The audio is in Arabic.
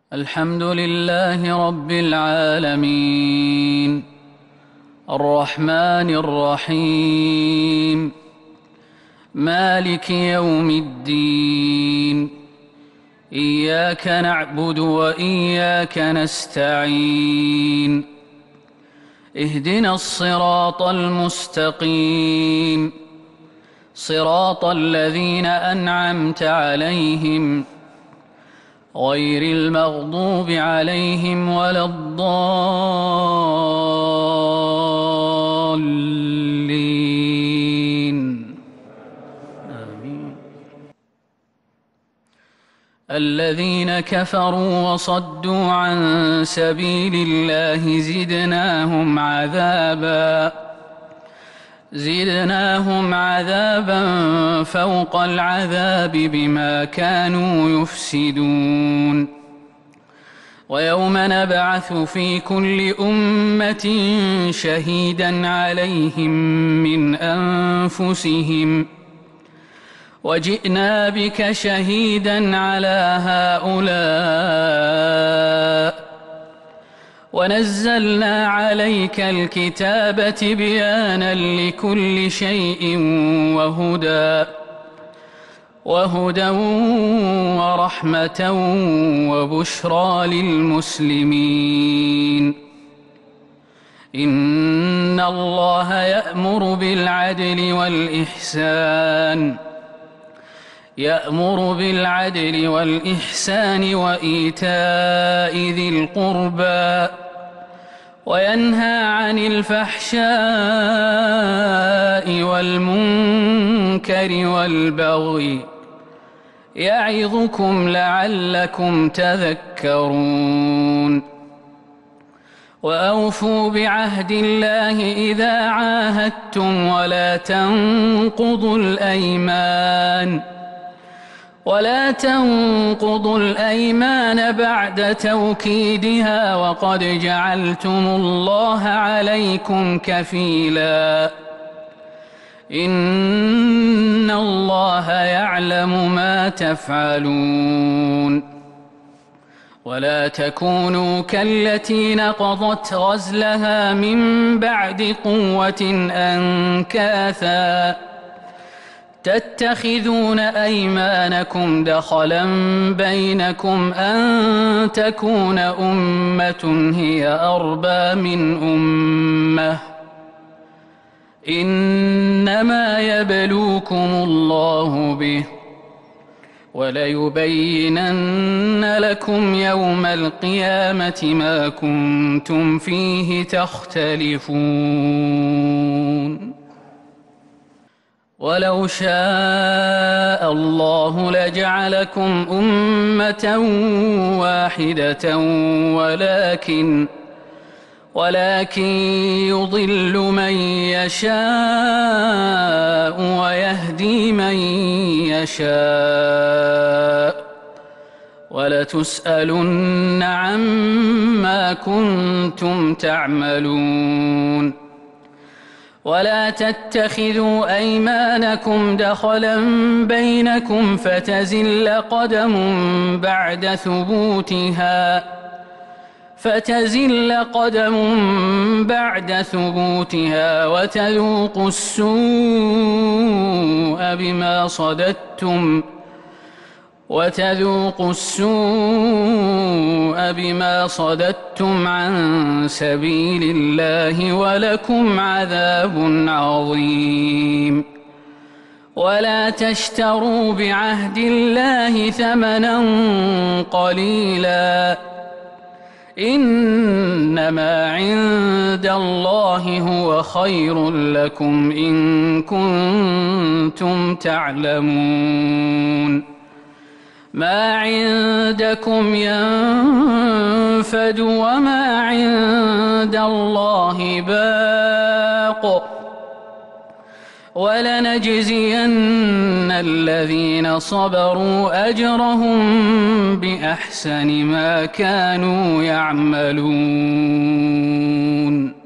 الحمد لله رب العالمين الرحمن الرحيم مالك يوم الدين إياك نعبد وإياك نستعين اهدنا الصراط المستقيم صراط الذين أنعمت عليهم غير المغضوب عليهم ولا الضالين آمين. الذين كفروا وصدوا عن سبيل الله زدناهم عذابا فوق العذاب بما كانوا يفسدون. ويوم نبعث في كل أمة شهيدا عليهم من أنفسهم وجئنا بك شهيدا على هؤلاء ونزلنا عليك الكتاب تبيانا لكل شيء وهدى ورحمة وبشرى للمسلمين. إن الله يأمر بالعدل والإحسان وإيتاء ذي القربى وينهى عن الفحشاء والمنكر والبغي يعظكم لعلكم تذكرون. وأوفوا بعهد الله إذا عاهدتم ولا تنقضوا الأيمان بعد توكيدها وقد جعلتم الله عليكم كفيلا إن الله يعلم ما تفعلون. ولا تكونوا كالتي نقضت غزلها من بعد قوة أنكاثا تتخذون أيمانكم دخلا بينكم أن تكون أمة هي أربى من أمة إنما يبلوكم الله به وليبينن لكم يوم القيامة ما كنتم فيه تختلفون. ولو شاء الله لجعلكم أمة واحدة ولكن يضل من يشاء ويهدي من يشاء ولتسألن عما كنتم تعملون. ولا تتخذوا أيمانكم دخلا بينكم فتزل قدم بعد ثبوتها وتذوقوا السوء بما صددتم عن سبيل الله ولكم عذاب عظيم. ولا تشتروا بعهد الله ثمنا قليلا إنما عند الله هو خير لكم إن كنتم تعلمون. ما عندكم ينفد وما عند الله باق ولنجزين الذين صبروا أجرهم بأحسن ما كانوا يعملون.